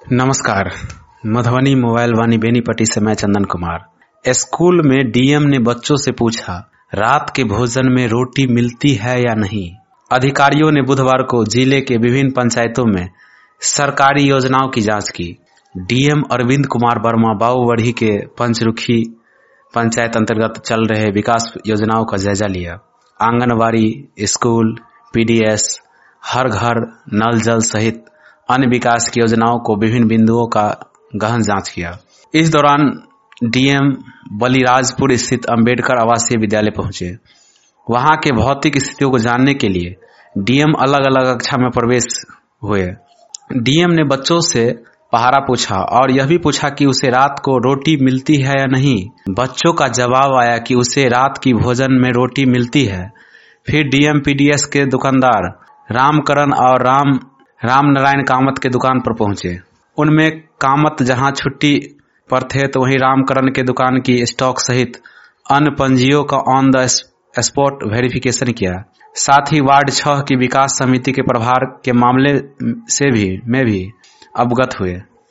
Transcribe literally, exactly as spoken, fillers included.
नमस्कार। मधुबनी मोबाइल वाणी बेनीपट्टी से मैं चंदन कुमार। स्कूल में डीएम ने बच्चों से पूछा, रात के भोजन में रोटी मिलती है या नहीं। अधिकारियों ने बुधवार को जिले के विभिन्न पंचायतों में सरकारी योजनाओं की जांच की। डीएम अरविंद कुमार वर्मा बाबूबढ़ी के पंचरुखी पंचायत अंतर्गत चल रहे विकास योजनाओं का जायजा लिया। आंगनबाड़ी, स्कूल, पीडीएस, हर घर नल जल सहित अन्य विकास की योजनाओं को विभिन्न बिंदुओं का गहन जांच किया। इस दौरान डीएम बलिराजपुर स्थित अंबेडकर आवासीय विद्यालय पहुंचे। वहां के भौतिक स्थितियों को जानने के लिए डीएम अलग अलग कक्षा में प्रवेश हुए। डीएम ने बच्चों से पहाड़ा पूछा और यह भी पूछा कि उसे रात को रोटी मिलती है या नहीं। बच्चों का जवाब आया कि उसे रात की भोजन में रोटी मिलती है। फिर डीएम पीडीएस के दुकानदार रामकरण और राम राम नारायण कामत के दुकान पर पहुंचे। उनमें कामत जहां छुट्टी पर थे तो वहीं रामकरण के दुकान की स्टॉक सहित अन्य पंजियों का ऑन द स्पॉट वेरिफिकेशन किया। साथ ही वार्ड छह की विकास समिति के प्रभार के मामले से भी में भी अवगत हुए।